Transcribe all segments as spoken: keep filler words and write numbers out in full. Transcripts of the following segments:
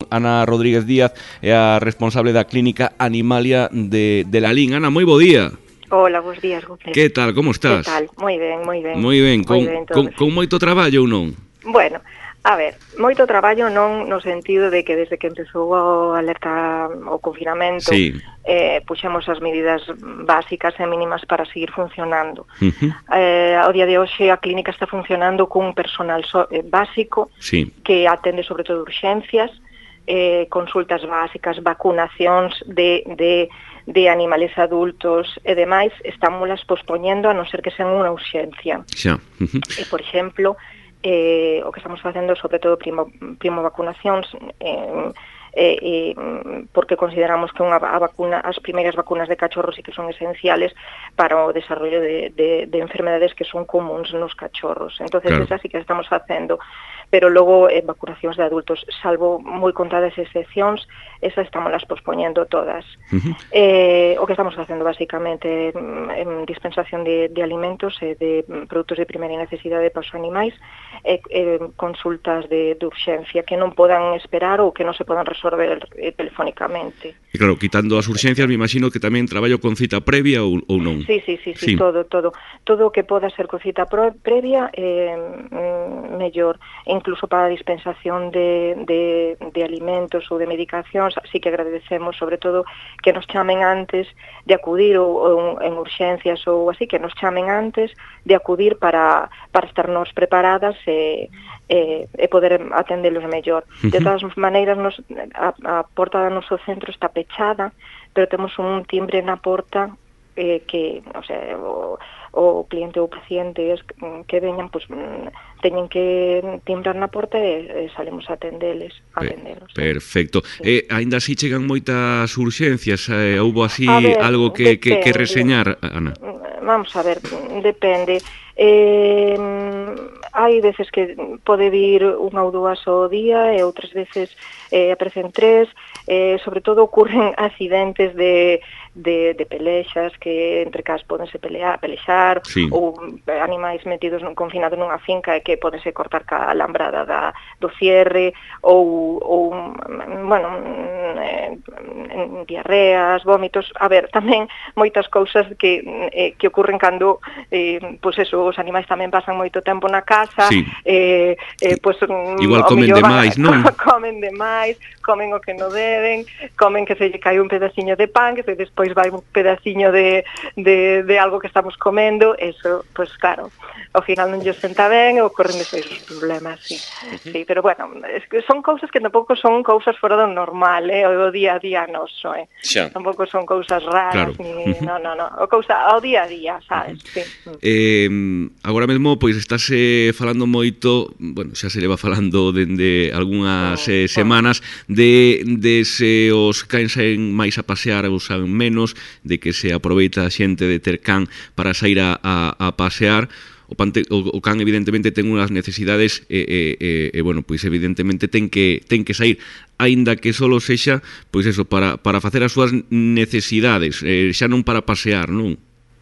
Ana Rodríguez Díaz, é a responsable da clínica Animalia de, de Lalín. Ana, moi bo día. Hola, bons días, Gonzalo. Que tal, como estás? Que tal? Moi ben, moi ben. Moi ben, con, ben con, con moito traballo ou non? Bueno, a ver, moito traballo non no sentido de que desde que empezou a alerta o confinamento, sí. eh, puxemos as medidas básicas e mínimas para seguir funcionando. Uh-huh. Eh, ao día de hoxe a clínica está funcionando cun personal so, eh, básico, sí. que atende sobre todo urxencias, eh, consultas básicas, vacunacións de, de, de animales adultos e demais, estámolas pospoñendo a non ser que sean unha urxencia. Xa. Uh-huh. E, por exemplo, eh, o que estamos facendo sobre todo primo, primo vacunacións, eh, eh, eh, porque consideramos que unha a vacuna, as primeiras vacunas de cachorros sí que son esenciales para o desarrollo de, de, de enfermedades que son comuns nos cachorros. Entonces, claro, esa sí que estamos facendo, pero logo eh, vacunacións de adultos, salvo moi contadas excepcións, esas estamos las pospoñendo todas. Uh-huh. eh, o que estamos facendo basicamente en dispensación de, de alimentos e de produtos de primeira necesidade para os animais, e eh, consultas de, de urxencia que non podan esperar ou que non se podan resolver eh, telefónicamente. E claro, quitando as urxencias, me imagino que tamén traballo con cita previa ou, ou non? Sí, sí, sí, sí, sí, todo, todo. Todo o que poda ser con cita pro, previa, eh, mellor. Incluso para a dispensación de, de, de alimentos ou de medicacións, así que agradecemos, sobre todo, que nos chamen antes de acudir, ou, ou en urxencias ou así, que nos chamen antes de acudir para, para estarnos preparadas e, e, e poder atendelos mellor. Uh-huh. De todas maneiras, nos, a, a porta do noso centro está pechada, pero temos un timbre na porta eh, que, o sea, o, o cliente ou pacientes que veñan, pues, teñen que timbrar na porta e, e salemos a atendeles, a atendelos. Perfecto. Sí. Eh, aínda así chegan moitas urxencias, eh, houbo así ver, algo que, que, que reseñar, Ana? Vamos a ver, depende. Eh, hai veces que pode vir unha ou dúas ao día e outras veces eh, aparecen tres, eh, sobre todo ocurren accidentes de, de, de pelexas que entre cas podense pelear, pelexar, sí, ou animais metidos nun, confinados nunha finca e que podense cortar ca alambrada da, do cierre, ou, ou bueno, eh, diarreas, vómitos. A ver, tamén moitas cousas que, eh, que ocurren cando eh, pois eso, os animais tamén pasan moito tempo na casa, sí, eh, eh, pois, igual comen demais, non? Comen demais, comen o que non deben, comen que se lle cae un pedaciño de pan, que se despois vai un pedaciño de, de, de algo que estamos comendo, eso, pois claro, ao final non lle senta ben e ocorren despois os problemas, sí. Uh-huh. Sí, pero bueno, es que son cousas que tampouco son cousas fora do normal, eh, o día a día noso, eh. Xa. Tampouco son cousas raras, claro, ni, uh-huh, no, no, no, o cousa ao día a día, sabes, uh-huh, sí. Eh, agora mesmo, pois, estáse falando moito, bueno, xa se leva falando dende algunhas eh, semanas, de, de se os cans saen máis a pasear ou saen menos, de que se aproveita a xente de ter can para sair a, a, a pasear. O, pante, o, o can evidentemente ten unhas necesidades e, e, e, e bueno, pois evidentemente ten que ten que sair, aínda que solo sexa, pois eso, para, para facer as súas necesidades, eh, xa non para pasear, non?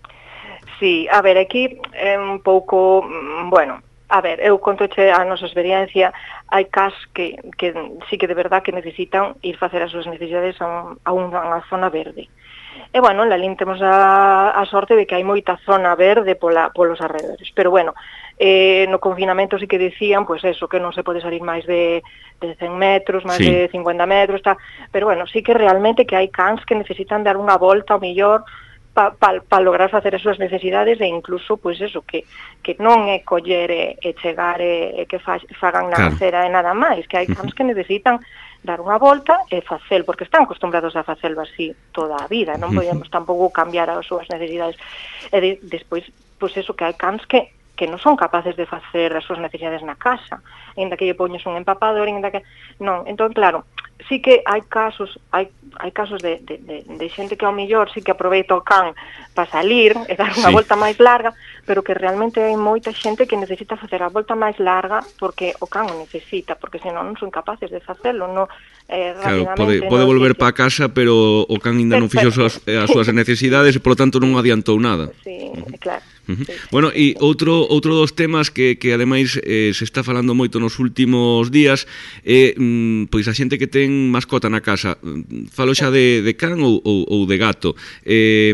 Sí, a ver, aquí é un pouco, bueno, a ver, eu contoche a nosa experiencia, hai cas que, que sí que de verdad que necesitan ir facer as súas necesidades a, a unha zona verde. E, bueno, en Lalín temos a, a sorte de que hai moita zona verde pola, polos arredores. Pero, bueno, eh, no confinamento sí que decían, pues eso, que non se pode salir máis de, de cen metros, máis sí, de cincuenta metros, tá. Pero, bueno, sí que realmente que hai cans que necesitan dar unha volta ao millor para pa, pa lograr facer as súas necesidades e incluso, pois eso, que, que non é coller e, e chegar e, e que fa, fagan na acera e nada máis, que hai cans que necesitan dar unha volta e facelo, porque están acostumbrados a facelo así toda a vida, non podemos tampouco cambiar as súas necesidades. E de, despois, pois eso, que hai cans que que non son capaces de facer as súas necesidades na casa, ainda que lle poñes un empapador, ainda que... Non, entón, claro, sí que hai casos, hai, hai casos de, de, de, de xente que ao millor sí que aproveita o can para salir e dar unha sí, volta máis larga, pero que realmente hai moita xente que necesita facer a volta máis larga porque o can o necesita, porque senón non son capaces de facelo, non... Eh, claro, pode, pode volver para casa, pero o can ainda non fixo as súas, as súas necesidades e, polo tanto, non adiantou nada. Sí, uh-huh, claro. Uh -huh. sí. Bueno, e outro outro dos temas que, que ademais eh, se está falando moito nos últimos días é, eh, pois a xente que ten mascota na casa. Falo xa de, de can ou, ou, ou de gato. Eh,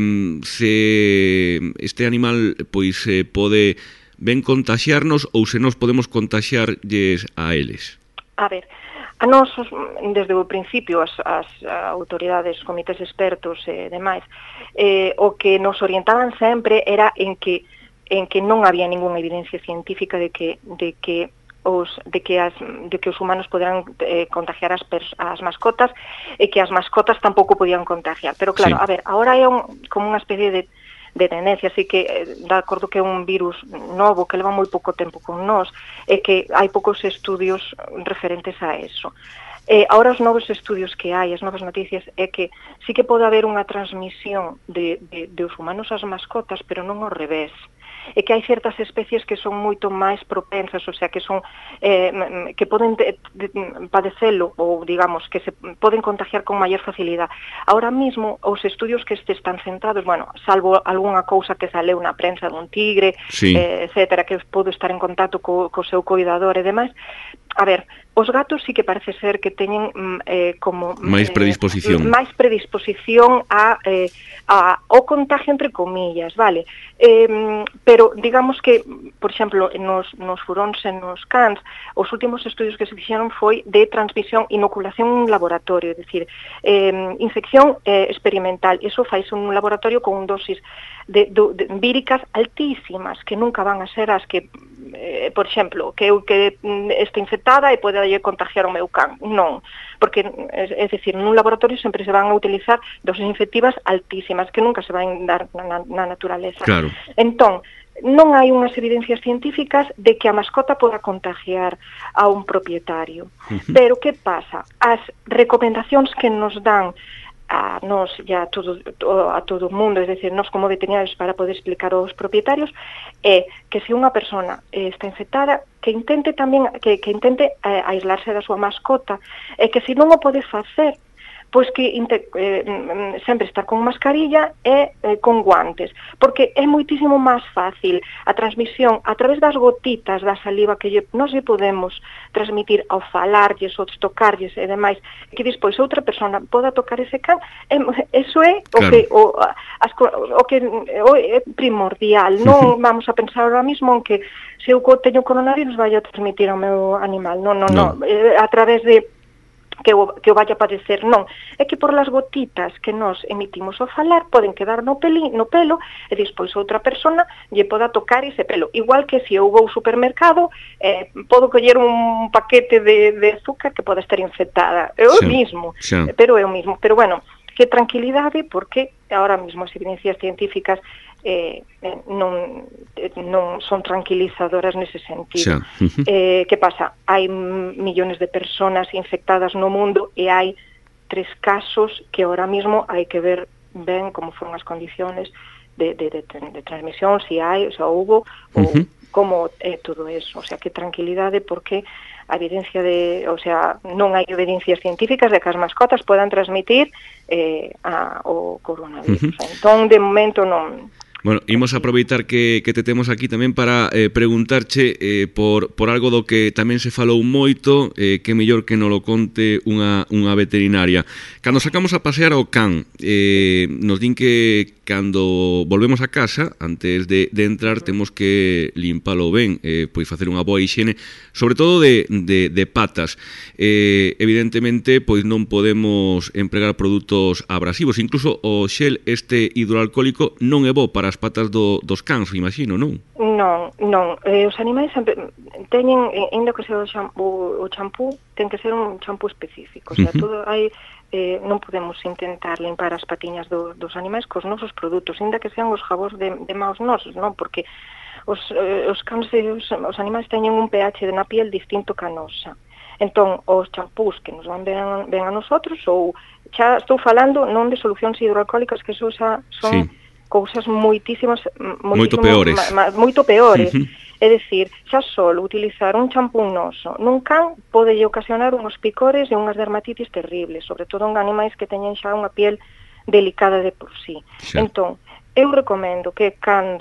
se este animal pois eh, pode ben contaxiarnos ou se nos podemos contaxiarlles a eles. A ver, a nós, desde o principio, as, as autoridades, comités expertos e demais, eh, o que nos orientaban sempre era en que en que non había ninguna evidencia científica de que de que os de que as de que os humanos poderán eh, contagiar as pers as mascotas e que as mascotas tampouco podían contagiar. Pero claro, sí. A ver, agora é un, como unha especie de de tendencia, así que de acordo que é un virus novo que leva moi pouco tempo con nós e que hai poucos estudios referentes a eso. Eh, ahora os novos estudios que hai, as novas noticias, é que sí que pode haber unha transmisión de, de, de os humanos ás mascotas, pero non ao revés. E que hai certas especies que son moito máis propensas, o sea, que son eh, que poden de, de, padecelo ou, digamos, que se poden contagiar con maior facilidade. Ahora mismo, os estudios que este están centrados, bueno, salvo algunha cousa que saleu na prensa dun tigre, sí. eh, etcétera, que pode estar en contacto co, co seu cuidador e demais, a ver, os gatos sí que parece ser que teñen eh, como máis predisposición, eh, máis predisposición a, eh, a o contagio entre comillas, vale? Eh, pero digamos que, por exemplo, nos, nos furóns e nos cans, os últimos estudios que se fixeron foi de transmisión, inoculación en laboratorio, é dicir, eh, infección eh, experimental. Iso faise un laboratorio con dosis de, de, de víricas altísimas, que nunca van a ser as que, eh, por exemplo, que eu que este infectada e pode contagiar o meu can. Non, porque, é, é dicir, nun laboratorio sempre se van a utilizar dosis infectivas altísimas que nunca se van dar na, na naturaleza. Claro. Entón, non hai unhas evidencias científicas de que a mascota poda contagiar a un propietario. Uh-huh. Pero que pasa? As recomendacións que nos dan a nos e a todo, a todo o mundo, es decir, nos como veterinarios para poder explicar aos propietarios, é que se unha persona está infectada, que intente tamén que, que intente eh, aislarse da súa mascota, e que se non o pode facer, pois que eh, sempre estar con mascarilla e eh, con guantes, porque é moitísimo máis fácil a transmisión a través das gotitas da saliva que lle, nos lle podemos transmitir ao falarlles, ou tocarlles e demais, que despois outra persona poda tocar ese can, e, eso é o claro. que o, as, o que o é primordial. Non vamos a pensar ahora mismo en que se eu teño coronavirus vai a transmitir ao meu animal, non, non, non, no. eh, a través de que o, que o vaya a padecer, non. É que por las gotitas que nos emitimos ao falar poden quedar no, peli, no pelo e despois outra persona lle poda tocar ese pelo. Igual que se eu vou ao supermercado, eh, podo coller un paquete de, de azúcar que poda estar infectada. É o sí, mismo, sí. pero é o mismo. Pero bueno, que tranquilidade, porque ahora mismo as evidencias científicas eh, non, non son tranquilizadoras nese sentido. Sí. Uh-huh. eh, que pasa? Hai millóns de persoas infectadas no mundo e hai tres casos que ahora mismo hai que ver ben como foron as condiciones de, de, de, de transmisión, si hai, o sea, hubo, ou uh-huh. como é todo eso. O sea, que tranquilidade, porque a evidencia de, o sea, non hai evidencias científicas de que as mascotas podan transmitir eh, a, o coronavirus. Uh-huh. Entón, de momento non. Bueno, imos aproveitar que, que te temos aquí tamén para eh, preguntarche eh, por, por algo do que tamén se falou moito, eh, que mellor que non lo conte unha, unha veterinaria. Cando sacamos a pasear ao can, eh, nos din que cando volvemos a casa, antes de, de entrar, temos que limpalo ben, eh, pois facer unha boa higiene, sobre todo de, de, de patas. Eh, evidentemente, pois non podemos empregar produtos abrasivos, incluso o xel este hidroalcohólico non é bo para as patas do, dos cans, imagino, non? Non, non. Eh, os animais sempre teñen, ainda que sea o champú, o champú ten que ser un champú específico, o sea, uh-huh. todo hai eh, non podemos intentar limpar as patiñas do, dos animais cos nosos produtos, ainda que sean os jabóns de, de maus nosos, non? Porque os, eh, os cans e os, os animais teñen un pH na piel distinto que a nosa. Entón, os champús que nos van ben, ben a nosotros, ou xa estou falando non de solucións hidroalcohólicas, que eso xa son sí. cousas moitísimas, moito peores. Ma, ma, moito peores. Uh-huh. É dicir, xa solo utilizar un champú noso nun can pode ocasionar uns picores e unhas dermatitis terribles, sobre todo en animais que teñen xa unha piel delicada de por sí. Xa. Entón, eu recomendo que cando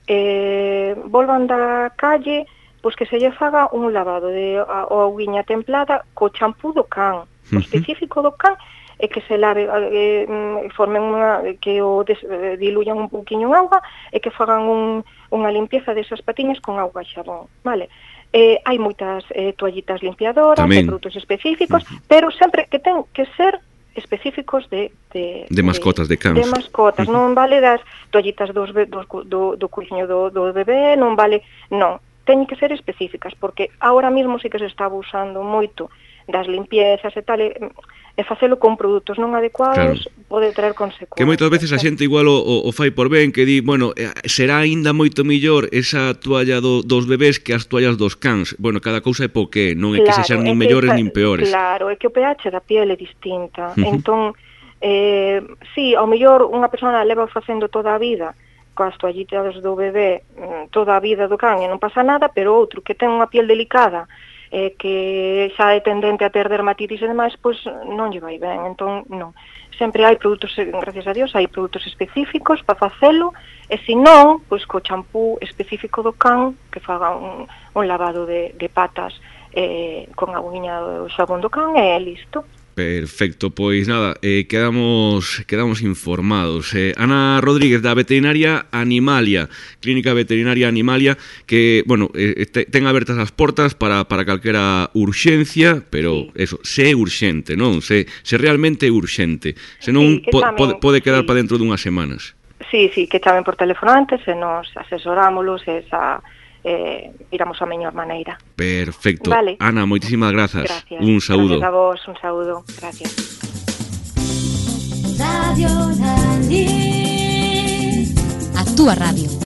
eh, volvan da calle, pois que se lle faga un lavado de a, a auguiña templada co champú do can, o específico do can, e que se lave, eh, formen unha, que o des, eh, diluyan un pouquiño en auga e que fagan un, unha limpieza desas patiñas con auga e xabón, vale? Eh, hai moitas eh, toallitas limpiadoras, de produtos específicos, uh-huh. pero sempre que ten que ser específicos de de, de mascotas, de, de cans. De mascotas, uh-huh. non vale das toallitas dos, dos, do, do cuiño do, do bebé, non vale, non, teñen que ser específicas, porque ahora mesmo sí que se está abusando moito das limpiezas e tal, e, e facelo con produtos non adecuados, claro, pode traer consecuencias. Que moitas veces a xente igual o, o, o fai por ben, que di, bueno, será aínda moito millor esa toalla do, dos bebés que as toallas dos cans. Bueno, cada cousa é po que, non é claro, que sexan nin mellores nin peores. Claro, é que o pH da piel é distinta. Uh-huh. Entón, eh, sí, ao mellor unha persona leva facendo toda a vida coas toallitas do bebé, toda a vida do can e non pasa nada, pero outro que ten unha piel delicada, eh, que xa é tendente a ter dermatitis e demais, pois non lle vai ben. Entón, non. Sempre hai produtos, gracias a Dios, hai produtos específicos para facelo, e se non, pois co champú específico do can, que faga un, un lavado de, de patas eh, con auguiña do xabón do can, e listo. Perfecto, pois nada, eh, quedamos quedamos informados. Eh, Ana Rodríguez, da Veterinaria Animalia, Clínica Veterinaria Animalia, que, bueno, eh, te, ten abertas as portas para, para calquera urxencia, pero sí, eso, se é urxente, non? Se, se realmente é urxente. Se non, sí, po, pode, pode quedar sí, para dentro dunhas semanas. Sí, sí, que chamen por teléfono antes e nos asesorámolos esa... Eh, iramos a mellor maneira. Perfecto. Vale. Ana, moitísimas grazas. Gracias. Un saúdo. Gracias a vos, un saúdo. Gracias. Radio Nalí. A túa radio.